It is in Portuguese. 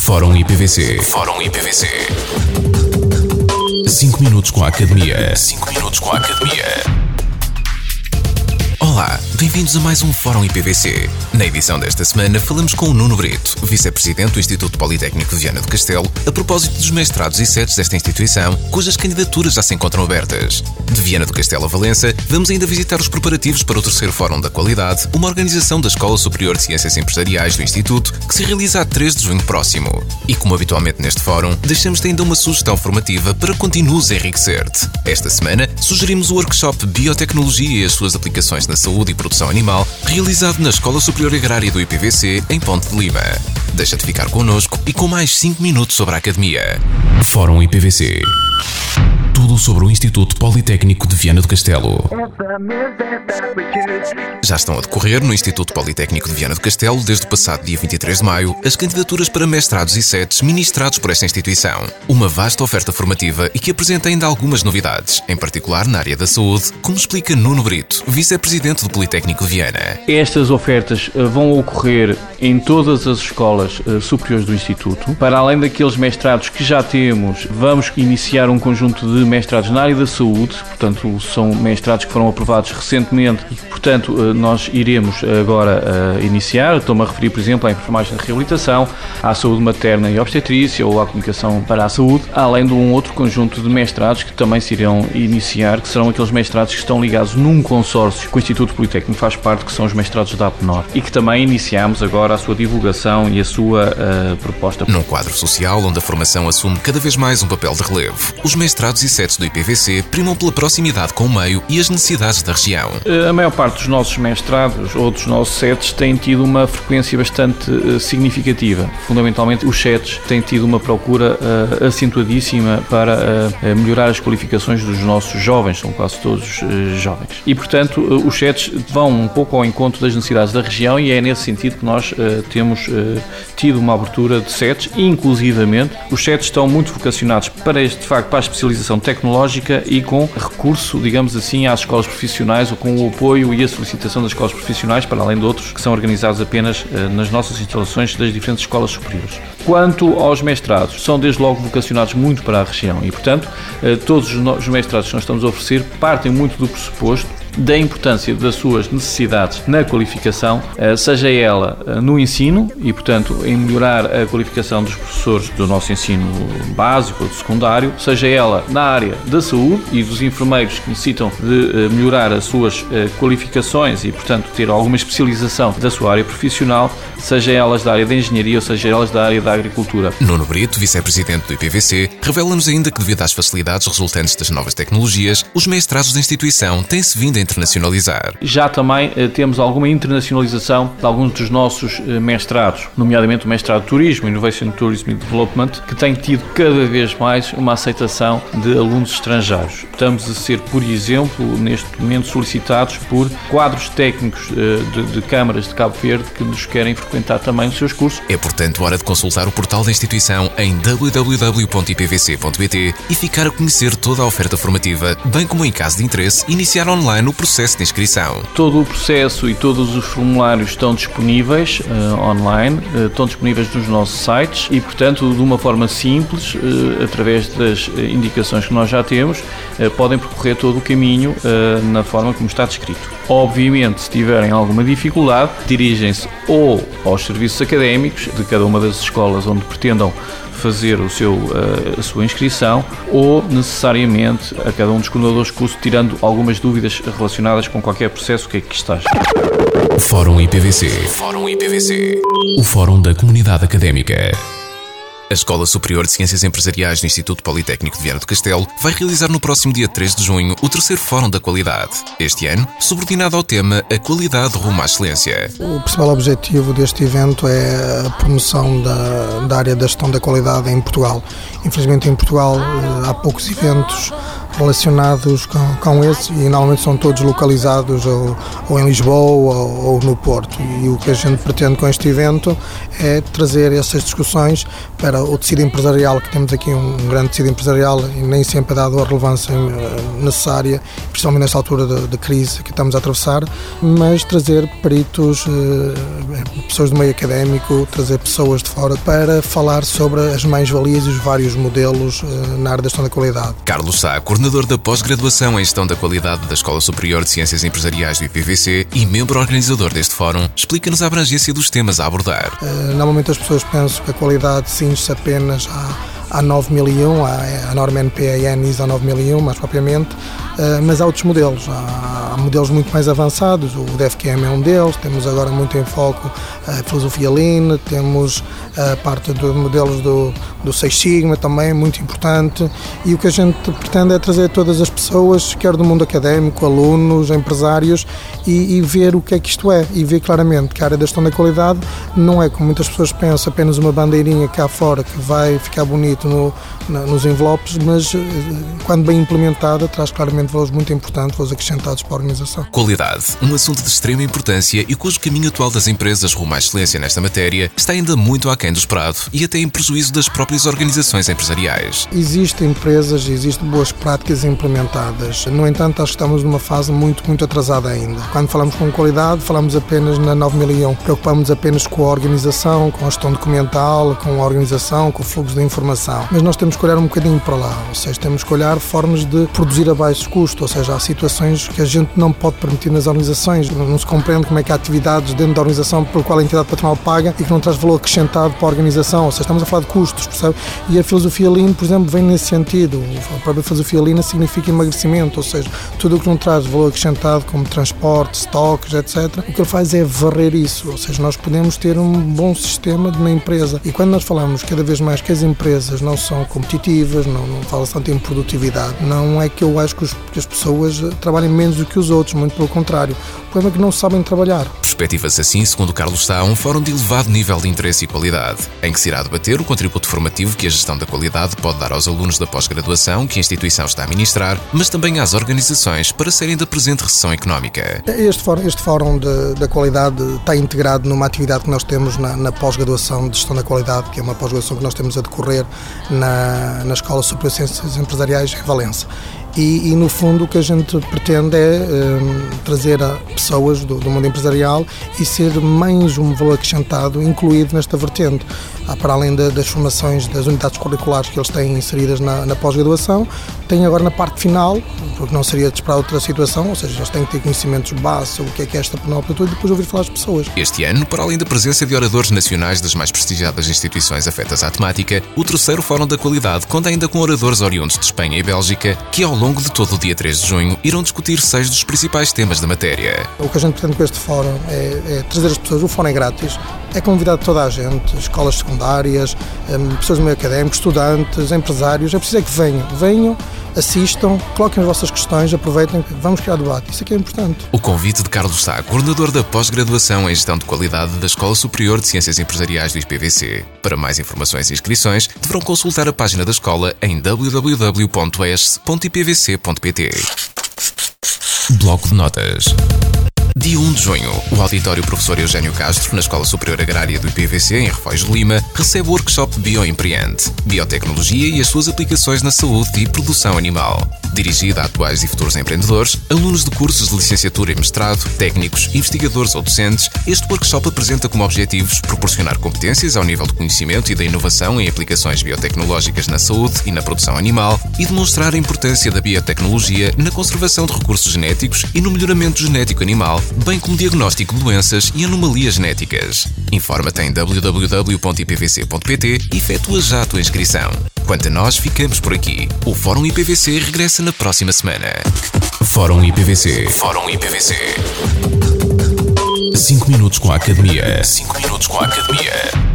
Fórum IPVC. Fórum IPVC. 5 minutos com a Academia. 5 minutos com a Academia. Olá, bem-vindos a mais um Fórum IPVC. Na edição desta semana falamos com o Nuno Brito, vice-presidente do Instituto Politécnico de Viana do Castelo, a propósito dos mestrados e setes desta instituição, cujas candidaturas já se encontram abertas. De Viana do Castelo a Valença, vamos ainda visitar os preparativos para o terceiro Fórum da Qualidade, uma organização da Escola Superior de Ciências Empresariais do Instituto, que se realiza a 3 de junho próximo. E como habitualmente neste fórum, deixamos-te ainda uma sugestão formativa para que continues a enriquecer-te. Esta semana, sugerimos o workshop Biotecnologia e as suas aplicações na saúde e produção animal, realizado na Escola Superior Agrária do IPVC, em Ponte de Lima. Deixa-te ficar connosco e com mais 5 minutos sobre a Academia. Fórum IPVC. Tudo sobre o Instituto Politécnico de Viana do Castelo. Já estão a decorrer no Instituto Politécnico de Viana do Castelo, desde o passado dia 23 de maio, as candidaturas para mestrados e setes ministrados por esta instituição. Uma vasta oferta formativa e que apresenta ainda algumas novidades, em particular na área da saúde, como explica Nuno Brito, vice-presidente do Politécnico de Viana. Estas ofertas vão ocorrer em todas as escolas superiores do Instituto. Para além daqueles mestrados que já temos, vamos iniciar um conjunto de mestrados na área da saúde, portanto são mestrados que foram aprovados recentemente e que, portanto, nós iremos agora iniciar. Estou-me a referir, por exemplo, à enfermagem de reabilitação, à saúde materna e obstetrícia ou à comunicação para a saúde, além de um outro conjunto de mestrados que também se irão iniciar, que serão aqueles mestrados que estão ligados num consórcio que o Instituto Politécnico faz parte, que são os mestrados da APNOR, e que também iniciamos agora a sua divulgação e a sua proposta. Num quadro social onde a formação assume cada vez mais um papel de relevo, os mestrados e setes do IPVC primam pela proximidade com o meio e as necessidades da região. A maior parte dos nossos mestrados ou dos nossos setes têm tido uma frequência bastante significativa. Fundamentalmente, os setes têm tido uma procura acentuadíssima para melhorar as qualificações dos nossos jovens, são quase todos jovens. E, portanto, os setes vão um pouco ao encontro das necessidades da região e é nesse sentido que nós temos tido uma abertura de setes e, inclusivamente, os setes estão muito vocacionados para a especialização tecnológica e com recurso, digamos assim, às escolas profissionais ou com o apoio e a solicitação das escolas profissionais, para além de outros que são organizados apenas nas nossas instalações das diferentes escolas superiores. Quanto aos mestrados, são desde logo vocacionados muito para a região e, portanto, todos os mestrados que nós estamos a oferecer partem muito do pressuposto da importância das suas necessidades na qualificação, seja ela no ensino e, portanto, em melhorar a qualificação dos professores do nosso ensino básico ou do secundário, seja ela na área da saúde e dos enfermeiros que necessitam de melhorar as suas qualificações e, portanto, ter alguma especialização da sua área profissional, seja elas da área da engenharia ou seja elas da área da agricultura. Nuno Brito, vice-presidente do IPVC, revela-nos ainda que, devido às facilidades resultantes das novas tecnologias, os mestrados da instituição têm-se vindo a internacionalizar. Já também temos alguma internacionalização de alguns dos nossos mestrados, nomeadamente o mestrado de Turismo, Innovation Tourism and Development, que tem tido cada vez mais uma aceitação de alunos estrangeiros. Estamos a ser, por exemplo, neste momento solicitados por quadros técnicos de câmaras de Cabo Verde que nos querem frequentar também os seus cursos. É, portanto, hora de consultar o portal da instituição em www.ipvc.pt e ficar a conhecer toda a oferta formativa, bem como, em caso de interesse, iniciar online o processo de inscrição. Todo o processo e todos os formulários estão disponíveis online, estão disponíveis nos nossos sites e, portanto, de uma forma simples, através das indicações que nós já temos, podem percorrer todo o caminho na forma como está descrito. Obviamente, se tiverem alguma dificuldade, dirigem-se ou aos serviços académicos de cada uma das escolas onde pretendam fazer a sua inscrição ou necessariamente a cada um dos coordenadores de curso, tirando algumas dúvidas relacionadas com qualquer processo que aqui está. Fórum IPVC. Fórum IPVC. O Fórum da Comunidade Académica. A Escola Superior de Ciências Empresariais do Instituto Politécnico de Viana do Castelo vai realizar no próximo dia 3 de junho o terceiro Fórum da Qualidade. Este ano, subordinado ao tema A Qualidade rumo à Excelência. O principal objetivo deste evento é a promoção da área da gestão da qualidade em Portugal. Infelizmente, em Portugal há poucos eventos relacionados com esse, e normalmente são todos localizados ou em Lisboa ou no Porto. E o que a gente pretende com este evento é trazer essas discussões para o tecido empresarial, que temos aqui um grande tecido empresarial e nem sempre é dado a relevância necessária, principalmente nesta altura de crise que estamos a atravessar, mas trazer peritos, pessoas do meio académico, trazer pessoas de fora para falar sobre as mais-valias e os vários modelos na área da gestão da qualidade. Carlos Sá, coordenador da pós-graduação em Gestão da Qualidade da Escola Superior de Ciências Empresariais do IPVC e membro organizador deste fórum, explica-nos a abrangência dos temas a abordar. Normalmente as pessoas pensam que a qualidade cinge-se apenas à 9001, à norma NPAN ISO 9001, mais propriamente, mas há outros modelos. Há modelos muito mais avançados, o DEFQM é um deles, temos agora muito em foco a filosofia Lean, temos a parte dos modelos do Six Sigma também, muito importante, e o que a gente pretende é trazer todas as pessoas, quer do mundo académico, alunos, empresários, e ver o que é que isto é, e ver claramente que a área da gestão da qualidade não é, como muitas pessoas pensam, apenas uma bandeirinha cá fora que vai ficar bonito nos envelopes, mas quando bem implementada traz claramente valores muito importantes, valores acrescentados para a organização. Qualidade, um assunto de extrema importância e cujo caminho atual das empresas rumo à excelência nesta matéria está ainda muito aquém do esperado e até em prejuízo das próprias organizações empresariais. Existem empresas, existem boas práticas implementadas, no entanto acho que estamos numa fase muito atrasada ainda. Quando falamos com qualidade, falamos apenas na 9001, preocupamos apenas com a organização, com a gestão documental, com a organização, com o fluxo de informação, mas nós temos que olhar um bocadinho para lá, ou seja, temos que olhar formas de produzir a baixo custo, ou seja, há situações que a gente não pode permitir nas organizações, não se compreende como é que há atividades dentro da organização pelo qual a entidade patronal paga e que não traz valor acrescentado para a organização, ou seja, estamos a falar de custos, percebe? E a filosofia Lean, por exemplo, vem nesse sentido. A própria filosofia Lean significa emagrecimento, ou seja, tudo o que não traz valor acrescentado, como transporte, estoques, etc., o que ele faz é varrer isso, ou seja, nós podemos ter um bom sistema de uma empresa. E quando nós falamos cada vez mais que as empresas não são competitivas, não fala-se tanto em produtividade, não é que eu acho que as pessoas trabalhem menos do que os outros, muito pelo contrário. O problema é que não sabem trabalhar. Perspectiva-se assim, segundo Carlos Sá, um fórum de elevado nível de interesse e qualidade, em que se irá debater o contributo formativo que a gestão da qualidade pode dar aos alunos da pós-graduação que a instituição está a ministrar, mas também às organizações para serem da presente recessão económica. Este fórum da qualidade está integrado numa atividade que nós temos na pós-graduação de gestão da qualidade, que é uma pós-graduação que nós temos a decorrer na Escola Superior de Ciências Empresariais em Valença. E no fundo o que a gente pretende é trazer pessoas do mundo empresarial e ser mais um valor acrescentado incluído nesta vertente. Para além das formações das unidades curriculares que eles têm inseridas na pós-graduação, tem agora na parte final, porque não seria de esperar outra situação, ou seja, eles têm que ter conhecimentos básicos sobre o que é esta penalidade e depois ouvir falar às pessoas. Este ano, para além da presença de oradores nacionais das mais prestigiadas instituições afetas à temática, o terceiro Fórum da Qualidade conta ainda com oradores oriundos de Espanha e Bélgica, que ao longo de todo o dia 3 de junho irão discutir 6 dos principais temas da matéria. O que a gente pretende com este fórum é trazer as pessoas. O fórum é grátis, é convidado toda a gente, escolas secundárias, pessoas do meio académico, estudantes, empresários. É preciso é que venham, assistam, coloquem as vossas questões, aproveitem, vamos criar debate. Isso é que é importante. O convite de Carlos Sá, coordenador da pós-graduação em Gestão de Qualidade da Escola Superior de Ciências Empresariais do IPVC. Para mais informações e inscrições, deverão consultar a página da escola em www.es.ipvc.pt. Bloco de notas. Dia 1 de junho, o auditório Professor Eugênio Castro, na Escola Superior Agrária do IPVC, em Refóis de Lima, recebe o workshop Bioempreende, Biotecnologia e as suas aplicações na saúde e produção animal. Dirigido a atuais e futuros empreendedores, alunos de cursos de licenciatura e mestrado, técnicos, investigadores ou docentes, este workshop apresenta como objetivos proporcionar competências ao nível de conhecimento e da inovação em aplicações biotecnológicas na saúde e na produção animal e demonstrar a importância da biotecnologia na conservação de recursos genéticos e no melhoramento genético animal, bem como diagnóstico de doenças e anomalias genéticas. Informa-te em www.ipvc.pt e efetua já a tua inscrição. Quanto a nós, ficamos por aqui. O Fórum IPVC regressa na próxima semana. Fórum IPVC. Fórum IPVC. 5 minutos com a Academia. 5 minutos com a Academia.